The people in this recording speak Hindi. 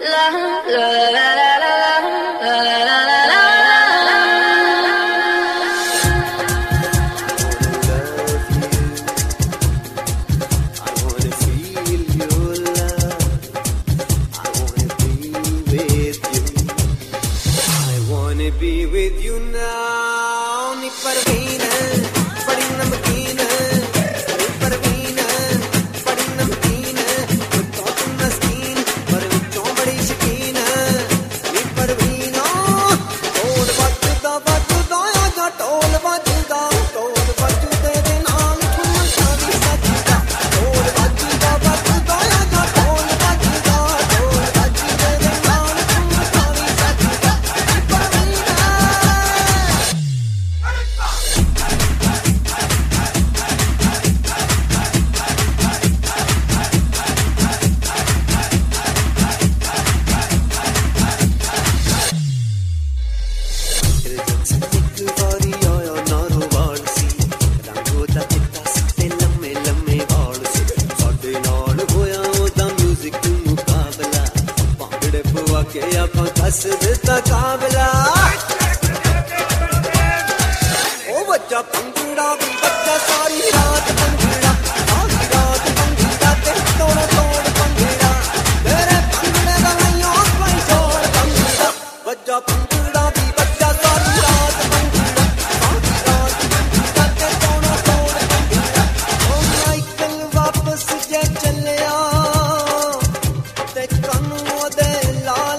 Be with you now, ni parveen hai, badi namkeen hai, ni parveen hai, badi namkeen hai, to tum maskeen, par vechon badi shakeen hai, ni parveen ho, tol vajda aaja tol vajda tere naal khun saadi sajda, tol vajda aaja tol vajda tere naal khun saadi sajda. हंस देता काबला ओ बच्चा पंगड़ा भी बच्चा सारी रात पंगड़ा ते तोड़ तोड़ पंगड़ा तेरे पंगड़े का नहीं और कोई छोड़ पंगड़ा बच्चा पंगड़ा भी बच्चा सारी रात पंगड़ा ते तोड़ तोड़ पंगड़ा ओ माइकल वापस जे चले आ ते कानू दे लाल